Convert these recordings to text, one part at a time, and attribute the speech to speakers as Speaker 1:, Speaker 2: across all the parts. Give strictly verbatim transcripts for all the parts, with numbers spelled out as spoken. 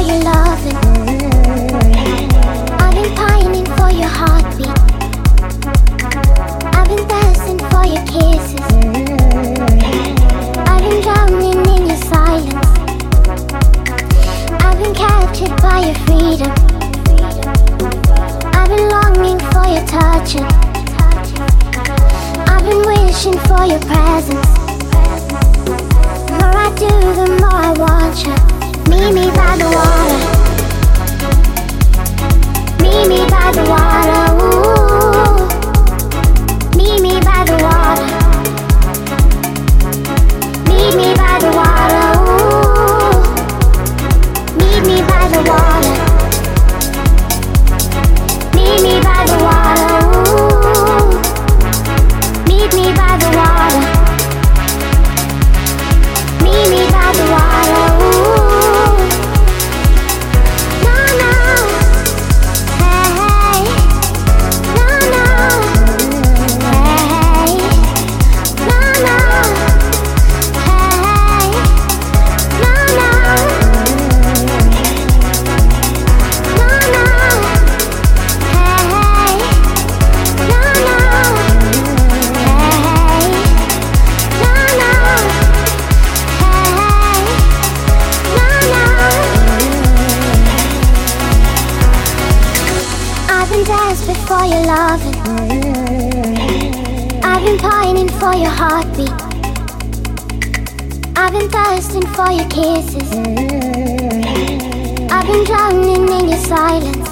Speaker 1: your loving. I've been pining for your heartbeat. I've been thirsting for your kisses. I've been drowning in your silence. I've been captured by your freedom. I've been longing for your touching. I've been wishing for your presence. The more I do, the more I want you. Meet me by the water. Meet me by the water. Ooh. Meet me by the water. Meet me by the water. Ooh. Meet me by the water. Meet me by the water. Ooh. Meet me by the water. Meet me by the water. Ooh. No, no. Hey, hey. No, no. Hey, hey. No, no. Hey, hey. No, no. No, no. Hey, hey. No, no. Hey, hey. No, no. Hey, hey. No, no. I've been desperate for your loving. I've been pining for your heartbeat. I've been thirsting for your kisses. I've been drowning in your silence.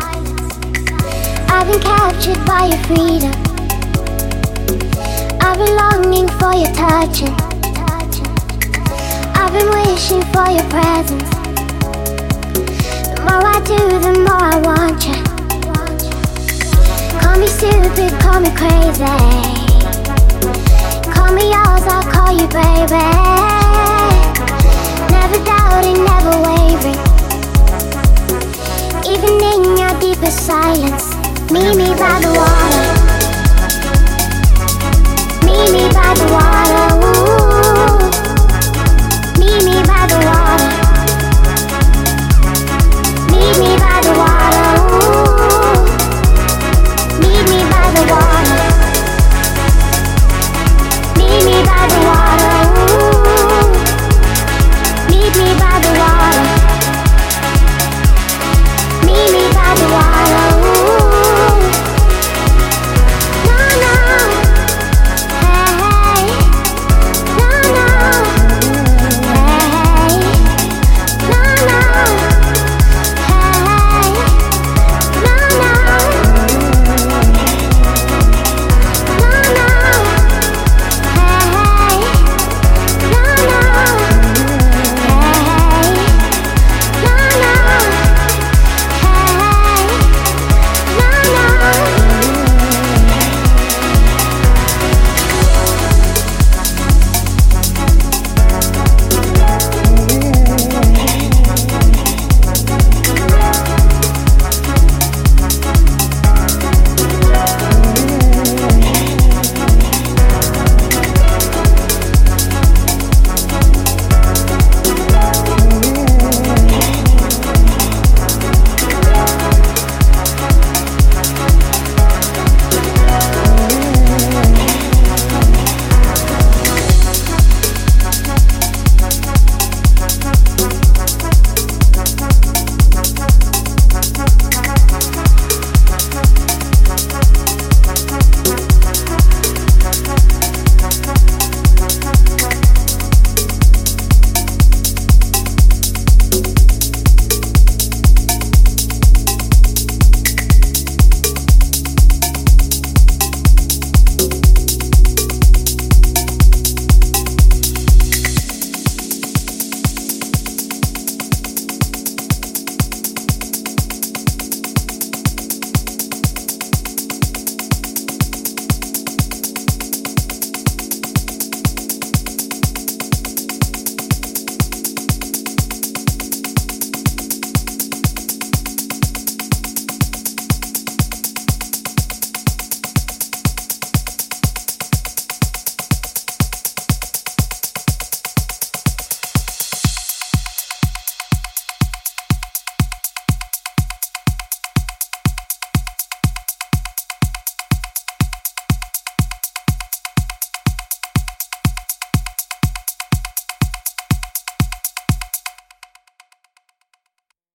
Speaker 1: I've been captured by your freedom. I've been longing for your touching. I've been wishing for your presence. The more I do, the more I want you. Call me stupid, call me crazy. Call me yours, I'll call you baby. Never doubting, never wavering. Even in your deepest silence. Meet me by the water. Meet me by the water. Ooh.